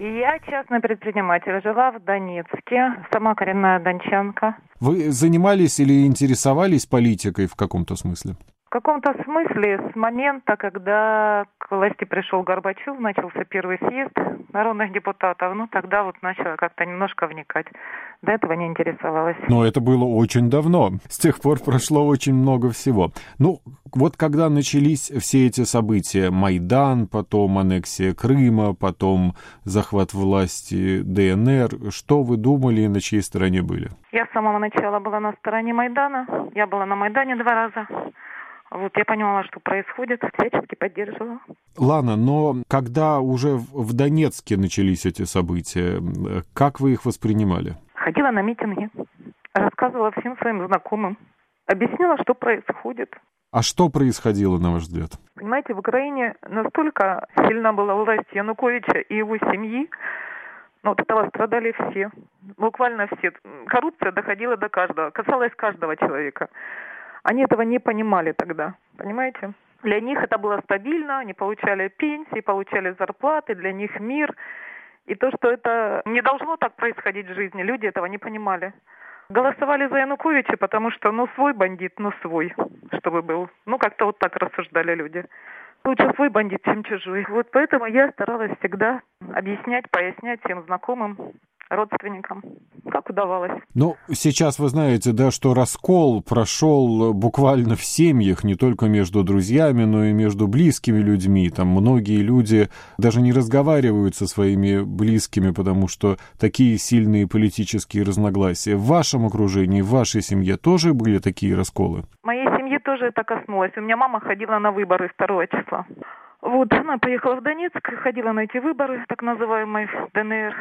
Я частный предприниматель, жила в Донецке, сама коренная дончанка. Вы занимались или интересовались политикой в каком-то смысле? В каком-то смысле с момента, когда к власти пришел Горбачев, начался первый съезд народных депутатов, тогда вот начала как-то немножко вникать. До этого не интересовалась. Но это было очень давно. С тех пор прошло очень много всего. Вот когда начались все эти события, Майдан, потом аннексия Крыма, потом захват власти ДНР, что вы думали и на чьей стороне были? Я с самого начала была на стороне Майдана. Я была на Майдане 2 раза. Я поняла, что происходит, всячески поддерживала. Лана, но когда уже в Донецке начались эти события, как вы их воспринимали? Ходила на митинги, рассказывала всем своим знакомым, объяснила, что происходит. А что происходило, на ваш взгляд? Понимаете, в Украине настолько сильна была власть Януковича и его семьи, от этого страдали все, буквально все. Коррупция доходила до каждого, касалась каждого человека. Они этого не понимали тогда, понимаете? Для них это было стабильно, они получали пенсии, получали зарплаты, для них мир. И то, что это не должно так происходить в жизни, люди этого не понимали. Голосовали за Януковича, потому что, свой бандит, свой, чтобы был. Как-то вот так рассуждали люди. Лучше свой бандит, чем чужой. Поэтому я старалась всегда объяснять, пояснять всем знакомым, родственникам, как удавалось. Сейчас вы знаете, что раскол прошел буквально в семьях, не только между друзьями, но и между близкими людьми. Там многие люди даже не разговаривают со своими близкими, потому что такие сильные политические разногласия. В вашем окружении, в вашей семье тоже были такие расколы? В моей семье тоже это коснулось. У меня мама ходила на выборы 2 числа. Она поехала в Донецк, ходила на эти выборы, так называемые ДНР.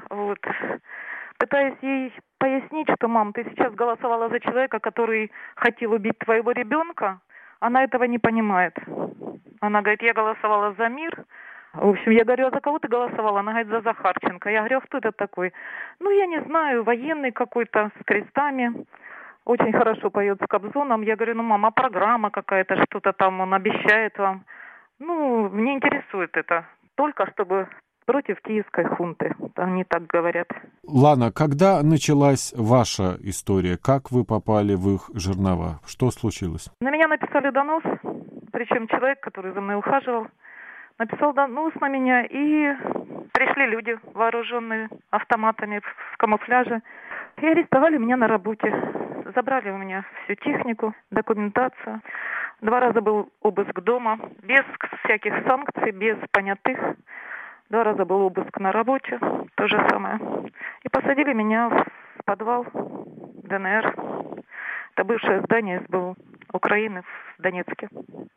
Пытаясь ей пояснить, что, мам, ты сейчас голосовала за человека, который хотел убить твоего ребенка, она этого не понимает. Она говорит, я голосовала за мир. Я говорю, а за кого ты голосовала? Она говорит, за Захарченко. Я говорю, а кто это такой? Я не знаю, военный какой-то с крестами. Очень хорошо поет с Кобзоном. Я говорю, мама, программа какая-то, что-то там он обещает вам. Мне интересует это. Только чтобы против киевской хунты. Они так говорят. Лана, когда началась ваша история? Как вы попали в их жернова? Что случилось? На меня написали донос. Причем человек, который за мной ухаживал, написал донос на меня. И пришли люди, вооруженные автоматами в камуфляже. И арестовали меня на работе. Забрали у меня всю технику, документацию. 2 раза был обыск дома, без всяких санкций, без понятых. 2 раза был обыск на работе, то же самое. И посадили меня в подвал ДНР. Это бывшее здание СБУ Украины в Донецке.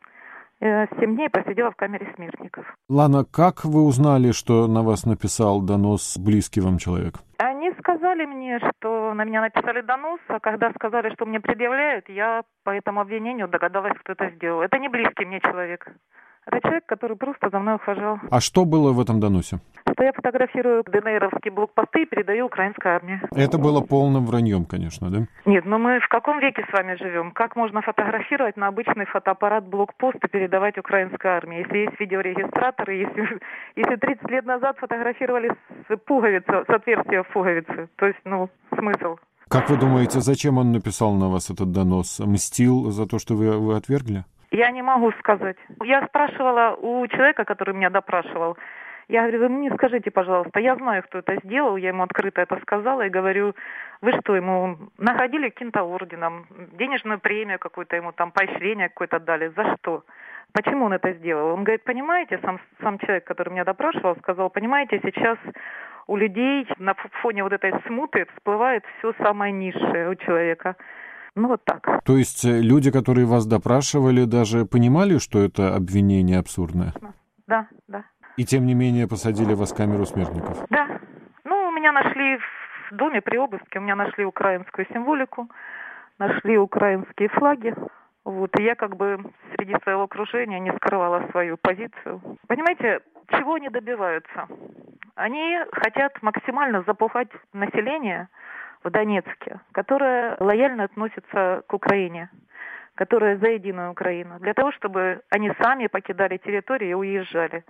Я 7 дней посидела в камере смертников. Лана, как вы узнали, что на вас написал донос близкий вам человек? Они сказали мне, что на меня написали донос, а когда сказали, что мне предъявляют, я по этому обвинению догадалась, кто это сделал. Это не близкий мне человек. Это человек, который просто за мной ухаживал. А что было в этом доносе? Что я фотографирую ДНРовские блокпосты и передаю украинской армии. Это было полным враньем, конечно, да? Нет, мы в каком веке с вами живем? Как можно фотографировать на обычный фотоаппарат блокпост и передавать украинской армии? Если есть видеорегистраторы, если 30 лет назад фотографировали с пуговицы, с отверстия в пуговице, то есть, смысл. Как вы думаете, зачем он написал на вас этот донос? Мстил за то, что вы отвергли? Я не могу сказать. Я спрашивала у человека, который меня допрашивал. Я говорю, вы мне скажите, пожалуйста, я знаю, кто это сделал, я ему открыто это сказала и говорю, вы что, ему наградили каким-то орденом, денежную премию какую-то ему, там, поощрение какое-то дали, за что? Почему он это сделал? Он говорит, понимаете, сам человек, который меня допрашивал, сказал, понимаете, сейчас у людей на фоне вот этой смуты всплывает все самое низшее у человека. Вот так. То есть люди, которые вас допрашивали, даже понимали, что это обвинение абсурдное? Да. И тем не менее посадили вас в камеру смертников? Да. У меня нашли в доме при обыске, у меня нашли украинскую символику, нашли украинские флаги. И я среди своего окружения не скрывала свою позицию. Понимаете, чего они добиваются? Они хотят максимально запугать население в Донецке, которое лояльно относится к Украине, которое за единую Украину, для того, чтобы они сами покидали территорию и уезжали.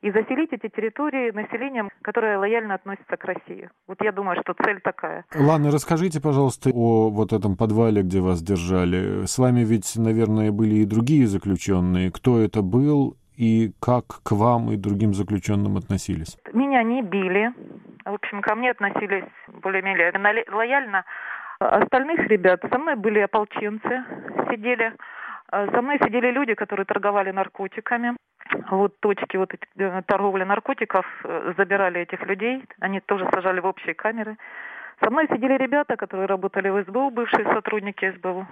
и заселить эти территории населением, которое лояльно относится к России. Вот я думаю, что цель такая. Ладно, расскажите, пожалуйста, о вот этом подвале, где вас держали. С вами ведь, наверное, были и другие заключенные. Кто это был и как к вам и другим заключенным относились? Меня не били. В общем, ко мне относились более-менее лояльно. Остальных ребят, со мной были ополченцы, сидели. Со мной сидели люди, которые торговали наркотиками. Вот точки вот торговли наркотиков, забирали этих людей. Они тоже сажали в общие камеры. Со мной сидели ребята, которые работали в СБУ, бывшие сотрудники СБУ.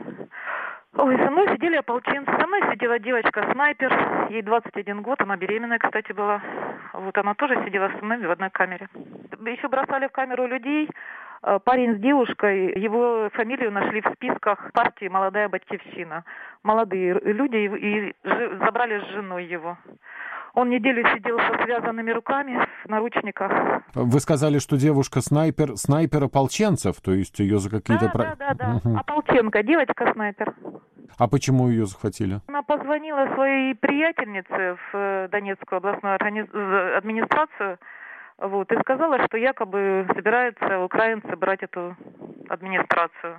Ой, со мной сидели ополченцы. Со мной сидела девочка-снайпер. Ей 21 год, она беременная, кстати, была. Вот она тоже сидела со мной в одной камере. Еще бросали в камеру людей. Парень с девушкой, его фамилию нашли в списках партии «Молодая Батьковщина». Молодые люди и забрали с женой его. Он неделю сидел со связанными руками в наручниках. Вы сказали, что девушка снайпер ополченцев, то есть ее за какие-то... Да. Угу. Ополченка, девочка-снайпер. А почему ее захватили? Она позвонила своей приятельнице в Донецкую областную администрацию, вот, и сказала, что якобы собираются украинцы брать эту администрацию.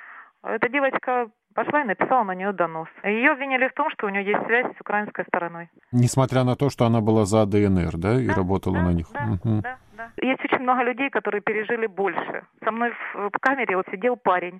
Эта девочка пошла и написала на нее донос. Ее обвинили в том, что у нее есть связь с украинской стороной. Несмотря на то, что она была за ДНР, да, и работала на них? Да. Есть очень много людей, которые пережили больше. Со мной в камере вот сидел парень.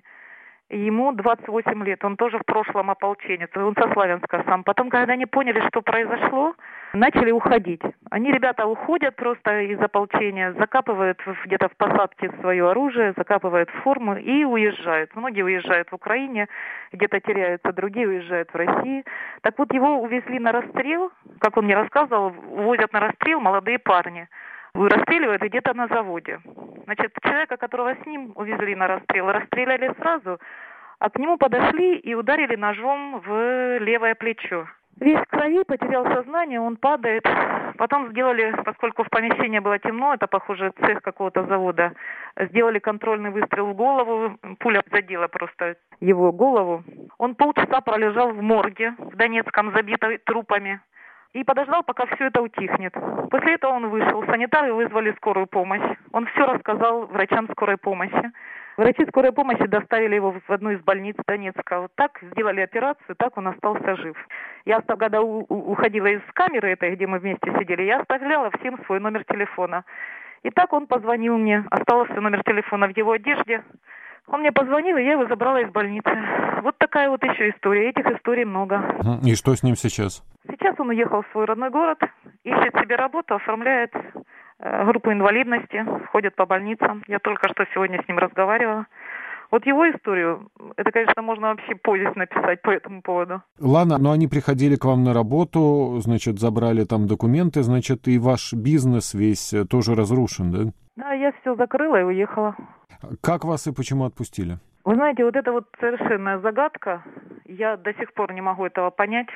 Ему 28 лет, он тоже в прошлом ополченец, он со Славянска сам. Потом, когда они поняли, что произошло, начали уходить. Они, ребята, уходят просто из ополчения, закапывают где-то в посадке свое оружие, закапывают в форму и уезжают. Многие уезжают в Украине, где-то теряются, другие уезжают в России. Так вот, его увезли на расстрел, как он мне рассказывал, увозят на расстрел молодые парни. Расстреливают где-то на заводе. Значит, человека, которого с ним увезли на расстрел, расстреляли сразу, а к нему подошли и ударили ножом в левое плечо. Весь в крови, потерял сознание, он падает. Потом сделали, поскольку в помещении было темно, это, похоже, цех какого-то завода, сделали контрольный выстрел в голову, пуля задела просто его голову. Он полчаса пролежал в морге в Донецком, забитой трупами. И подождал, пока все это утихнет. После этого он вышел. Санитары вызвали скорую помощь. Он все рассказал врачам скорой помощи. Врачи скорой помощи доставили его в одну из больниц Донецка. Вот так сделали операцию, так он остался жив. Я, когда уходила из камеры этой, где мы вместе сидели, я оставляла всем свой номер телефона. И так он позвонил мне. Остался номер телефона в его одежде. Он мне позвонил, и я его забрала из больницы. Вот такая вот еще история. Этих историй много. И что с ним сейчас? Сейчас он уехал в свой родной город, ищет себе работу, оформляет группу инвалидности, ходит по больницам. Я только что сегодня с ним разговаривала. Вот его историю, это, конечно, можно вообще повесть написать по этому поводу. Ладно, но они приходили к вам на работу, значит, забрали там документы, значит, и ваш бизнес весь тоже разрушен, да? Да, я все закрыла и уехала. Как вас и почему отпустили? Вы знаете, вот это вот совершенная загадка. Я до сих пор не могу этого понять.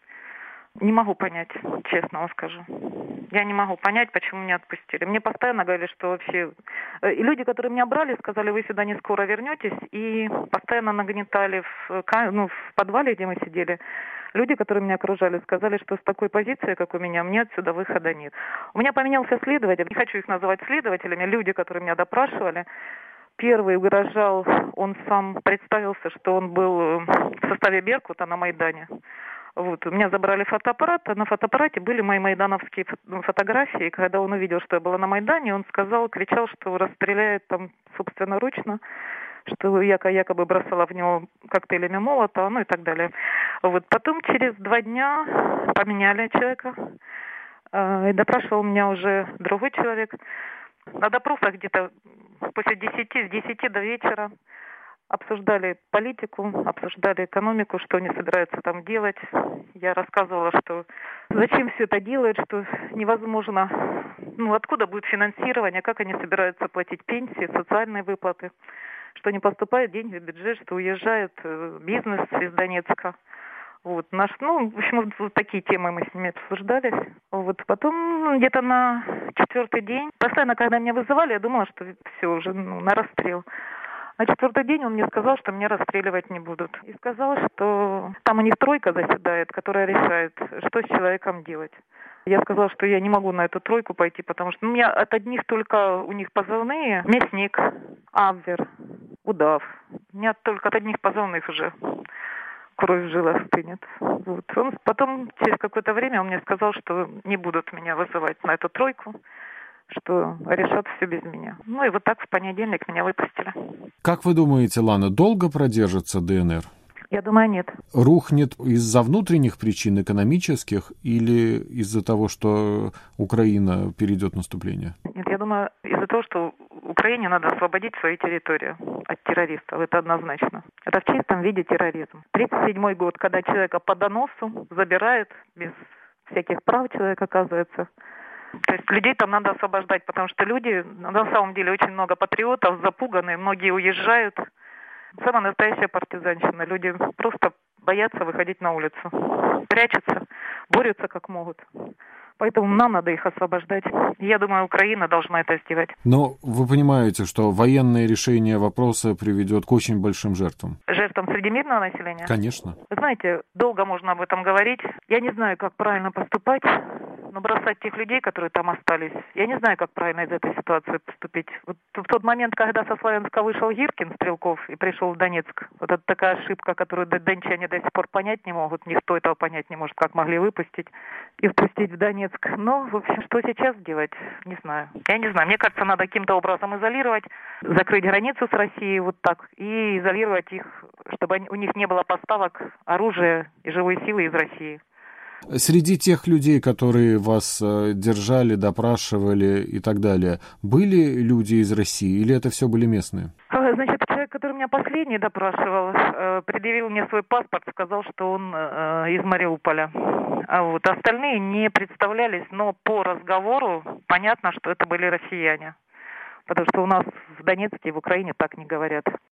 Не могу понять, честно вам скажу. Я не могу понять, почему меня отпустили. Мне постоянно говорили, что вообще... И люди, которые меня брали, сказали, вы сюда не скоро вернетесь. И постоянно нагнетали в подвале, где мы сидели. Люди, которые меня окружали, сказали, что с такой позиции, как у меня, мне отсюда выхода нет. У меня поменялся следователь. Не хочу их называть следователями. Люди, которые меня допрашивали. Первый угрожал, он сам представился, что он был в составе Беркута на Майдане. Вот. У меня забрали фотоаппарат, а на фотоаппарате были мои майдановские фотографии. И когда он увидел, что я была на Майдане, он сказал, кричал, что расстреляет там собственноручно, что я якобы бросала в него коктейлями молота, ну и так далее. Вот. Потом через 2 дня поменяли человека. И допрашивал меня уже другой человек. На допросах где-то после 10, с 10 до вечера обсуждали политику, обсуждали экономику, что они собираются там делать. Я рассказывала, что зачем все это делают, что невозможно, откуда будет финансирование, как они собираются платить пенсии, социальные выплаты, что не поступают деньги в бюджет, что уезжает бизнес из Донецка. Вот, в общем, вот такие темы мы с ними обсуждали. Вот, потом где-то на 4-й день, постоянно, когда меня вызывали, я думала, что все уже на расстрел. На четвертый день он мне сказал, что меня расстреливать не будут. И сказал, что там у них тройка заседает, которая решает, что с человеком делать. Я сказала, что я не могу на эту тройку пойти, потому что у меня от одних только у них позывные «Мясник», «Абвер», «Удав». У меня только от одних позывных уже кровь в жилах стынет. Вот. Он потом, через какое-то время, он мне сказал, что не будут меня вызывать на эту тройку, что решат все без меня. Ну и вот так в понедельник меня выпустили. Как вы думаете, Лана, долго продержится ДНР? Я думаю, нет. Рухнет из-за внутренних причин, экономических, или из-за того, что Украина перейдет в наступление? Нет, я думаю, из-за того, что Украине надо освободить свои территории от террористов. Это однозначно. Это в чистом виде терроризм. 1937 год, когда человека по доносу забирают без всяких прав, человек оказывается. То есть людей там надо освобождать, потому что люди, на самом деле, очень много патриотов, запуганы, многие уезжают. Самая настоящая партизанщина. Люди просто боятся выходить на улицу. Прячутся, борются как могут. Поэтому нам надо их освобождать. Я думаю, Украина должна это сделать. Но вы понимаете, что военное решение вопроса приведет к очень большим жертвам? Жертвам среди мирного населения? Конечно. Вы знаете, долго можно об этом говорить. Я не знаю, как правильно поступать, но бросать тех людей, которые там остались, я не знаю, как правильно из этой ситуации поступить. Вот в тот момент, когда со Славянска вышел Гиркин, Стрелков, и пришел в Донецк, вот это такая ошибка, которую дончане до сих пор понять не могут, никто этого понять не может, как могли выпустить и впустить в Донецк. Но, в общем, что сейчас делать, не знаю. Я не знаю, мне кажется, надо каким-то образом изолировать, закрыть границу с Россией вот так, и изолировать их, чтобы у них не было поставок оружия и живой силы из России. Среди тех людей, которые вас держали, допрашивали и так далее, были люди из России или это все были местные? Значит, человек, который меня последний допрашивал, предъявил мне свой паспорт, сказал, что он из Мариуполя. А вот остальные не представлялись, но по разговору понятно, что это были россияне. Потому что у нас в Донецке и в Украине так не говорят.